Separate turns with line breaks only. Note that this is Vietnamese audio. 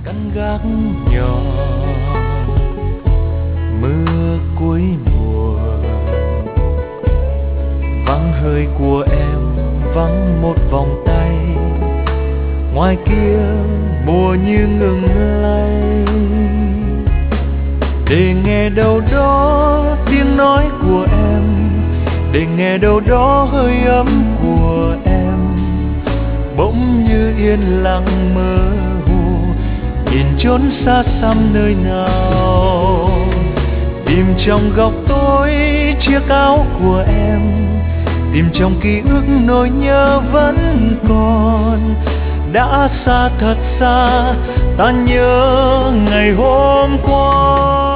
căn gác nhỏ, mưa cuối mùa, vắng hơi của em, vắng một vòng tay, ngoài kia mùa như ngừng lay. Để nghe đâu đó tiếng nói của em, để nghe đâu đó hơi ấm của em, bỗng như yên lặng mơ hồ, nhìn chốn xa xăm nơi nào. Tìm trong góc tối chiếc áo của em, tìm trong ký ức nỗi nhớ vẫn còn. Đã xa thật xa, ta nhớ ngày hôm qua.